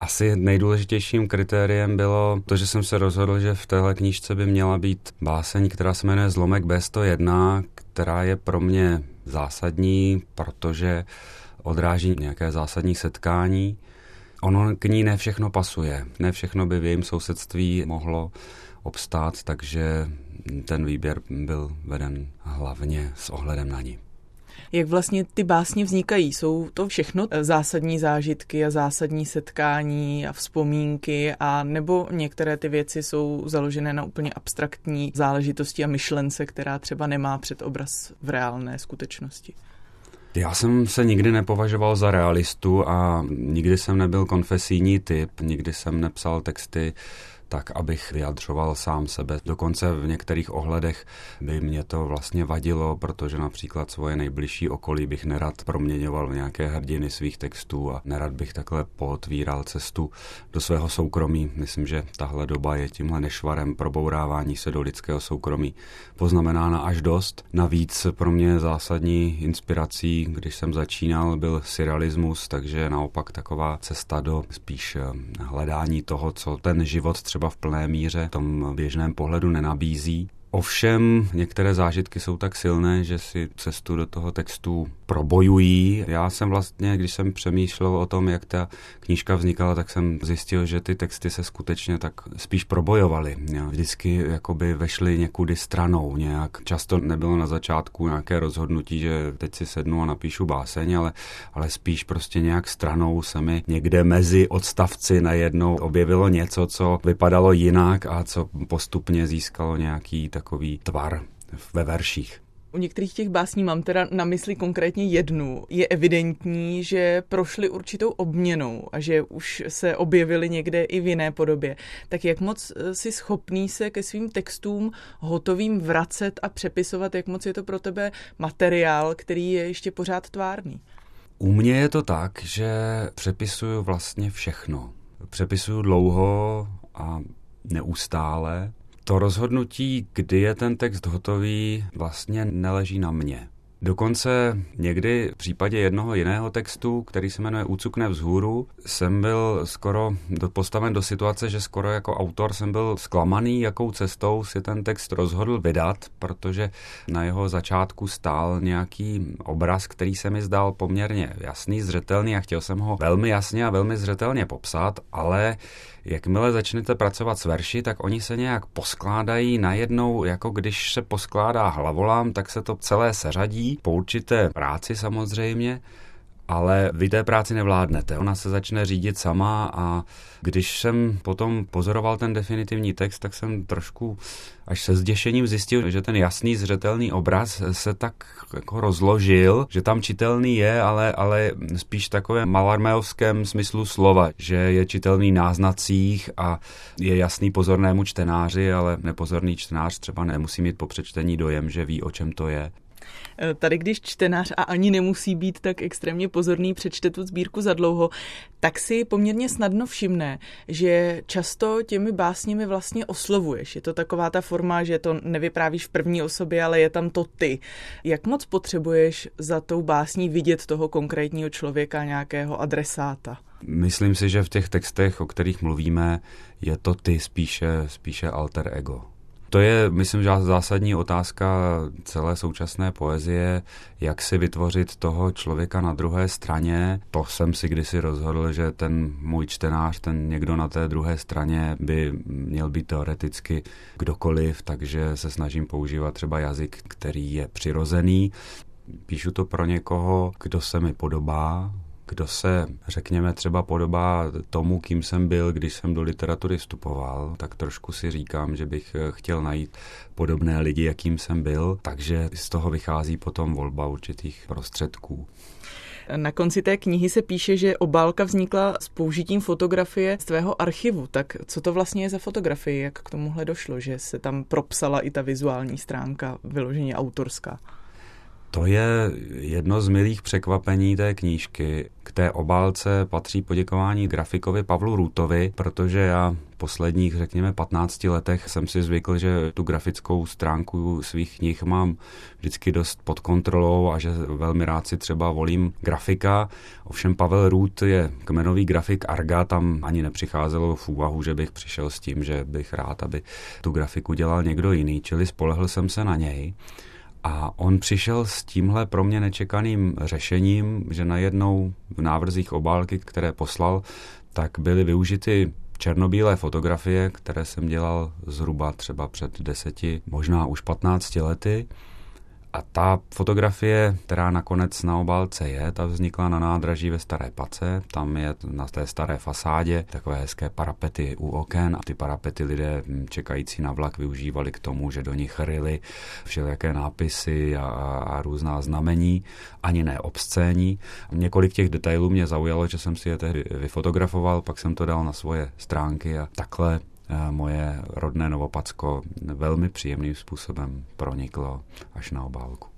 Asi nejdůležitějším kritériem bylo to, že jsem se rozhodl, že v téhle knížce by měla být báseň, která se jmenuje Zlomek B101, která je pro mě zásadní, protože odráží nějaké zásadní setkání. Ono k ní ne všechno pasuje, ne všechno by v jejím sousedství mohlo obstát, takže ten výběr byl veden hlavně s ohledem na ní. Jak vlastně ty básně vznikají? Jsou to všechno zásadní zážitky a zásadní setkání a vzpomínky, a nebo některé ty věci jsou založené na úplně abstraktní záležitosti a myšlence, která třeba nemá předobraz v reálné skutečnosti? Já jsem se nikdy nepovažoval za realistu a nikdy jsem nebyl konfesijní typ, nikdy jsem nepsal texty tak, abych vyjadřoval sám sebe. Dokonce v některých ohledech by mě to vlastně vadilo, protože například svoje nejbližší okolí bych nerad proměňoval v nějaké hrdiny svých textů a nerad bych takhle pootvíral cestu do svého soukromí. Myslím, že tahle doba je tímhle nešvarem probourávání se do lidského soukromí poznamenána až dost. Navíc pro mě zásadní inspirací, když jsem začínal, byl surrealismus, takže naopak taková cesta do spíš hledání toho, co ten život třeba v plné míře v tom běžném pohledu nenabízí. Ovšem, některé zážitky jsou tak silné, že si cestu do toho textu probojují. Já jsem vlastně, když jsem přemýšlel o tom, jak ta knížka vznikala, tak jsem zjistil, že ty texty se skutečně tak spíš probojovaly. Vždycky jakoby vešly někudy stranou nějak. Často nebylo na začátku nějaké rozhodnutí, že teď si sednu a napíšu báseň, ale spíš prostě nějak stranou se mi někde mezi odstavci najednou objevilo něco, co vypadalo jinak a co postupně získalo nějaký takový tvar ve verších. U některých těch básní mám teda na mysli konkrétně jednu. Je evidentní, že prošly určitou obměnou a že už se objevily někde i v jiné podobě. Tak jak moc jsi schopný se ke svým textům hotovým vracet a přepisovat, jak moc je to pro tebe materiál, který je ještě pořád tvárný? U mě je to tak, že přepisuju vlastně všechno. Přepisuju dlouho a neustále. To rozhodnutí, kdy je ten text hotový, vlastně neleží na mě. Dokonce někdy v případě jednoho jiného textu, který se jmenuje Ucukne vzhůru, jsem byl skoro postaven do situace, že skoro jako autor jsem byl zklamaný, jakou cestou si ten text rozhodl vydat, protože na jeho začátku stál nějaký obraz, který se mi zdál poměrně jasný, zřetelný a chtěl jsem ho velmi jasně a velmi zřetelně popsat, ale jakmile začnete pracovat s verši, tak oni se nějak poskládají najednou, jako když se poskládá hlavolám, tak se to celé seřadí, po určité práci samozřejmě, ale vy té práci nevládnete. Ona se začne řídit sama a když jsem potom pozoroval ten definitivní text, tak jsem trošku až se zděšením zjistil, že ten jasný, zřetelný obraz se tak jako rozložil, že tam čitelný je, ale spíš v takovém malarméovském smyslu slova, že je čitelný náznacích a je jasný pozornému čtenáři, ale nepozorný čtenář třeba nemusí mít po přečtení dojem, že ví, o čem to je. Tady, když čtenář a ani nemusí být tak extrémně pozorný, přečte tu sbírku za dlouho, tak si poměrně snadno všimne, že často těmi básněmi vlastně oslovuješ. Je to taková ta forma, že to nevyprávíš v první osobě, ale je tam to ty. Jak moc potřebuješ za tou básní vidět toho konkrétního člověka, nějakého adresáta? Myslím si, že v těch textech, o kterých mluvíme, je to ty spíše alter ego. To je, myslím, že zásadní otázka celé současné poezie, jak si vytvořit toho člověka na druhé straně. To jsem si kdysi rozhodl, že ten můj čtenář, ten někdo na té druhé straně by měl být teoreticky kdokoliv, takže se snažím používat třeba jazyk, který je přirozený. Píšu to pro někoho, kdo se mi podobá, kdo se, řekněme, třeba podobá tomu, kým jsem byl, když jsem do literatury vstupoval, tak trošku si říkám, že bych chtěl najít podobné lidi, jakým jsem byl, takže z toho vychází potom volba určitých prostředků. Na konci té knihy se píše, že obálka vznikla s použitím fotografie z tvého archivu. Tak co to vlastně je za fotografie? Jak k tomuhle došlo, že se tam propsala i ta vizuální stránka vyloženě autorská? To je jedno z milých překvapení té knížky. K té obálce patří poděkování grafikovi Pavlu Růtovi, protože já v posledních, řekněme, 15 letech jsem si zvykl, že tu grafickou stránku svých knih mám vždycky dost pod kontrolou a že velmi rád si třeba volím grafika. Ovšem Pavel Růt je kmenový grafik Arga, tam ani nepřicházelo v úvahu, že bych přišel s tím, že bych rád, aby tu grafiku dělal někdo jiný, čili spolehl jsem se na něj. A on přišel s tímhle pro mě nečekaným řešením, že najednou v návrzích obálky, které poslal, tak byly využity černobílé fotografie, které jsem dělal zhruba třeba před 10, možná už 15 lety. A ta fotografie, která nakonec na obálce je, ta vznikla na nádraží ve Staré Pace. Tam je na té staré fasádě takové hezké parapety u oken a ty parapety lidé čekající na vlak využívali k tomu, že do nich ryli všelijaké nápisy a různá znamení, ani ne obscénní. Několik těch detailů mě zaujalo, že jsem si je tehdy vyfotografoval, pak jsem to dal na svoje stránky a takhle moje rodné Novopacko velmi příjemným způsobem proniklo až na obálku.